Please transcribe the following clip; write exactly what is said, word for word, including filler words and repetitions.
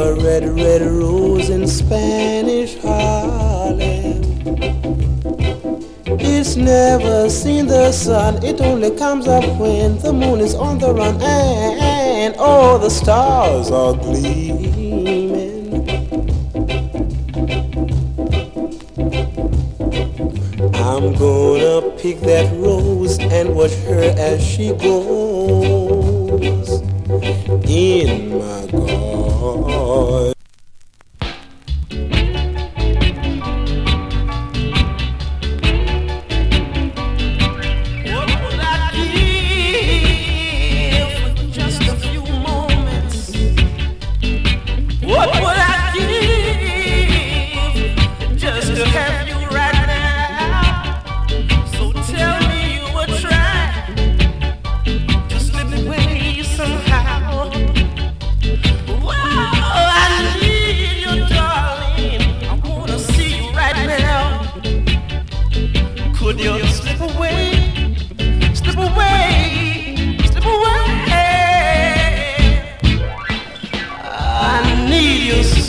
a red, red rose in Spanish Harlem. It's never seen the sun, it only comes up when the moon is on the run, and all the stars are gleaming. I'm gonna pick that rose and watch her as she goes in my garden. What would I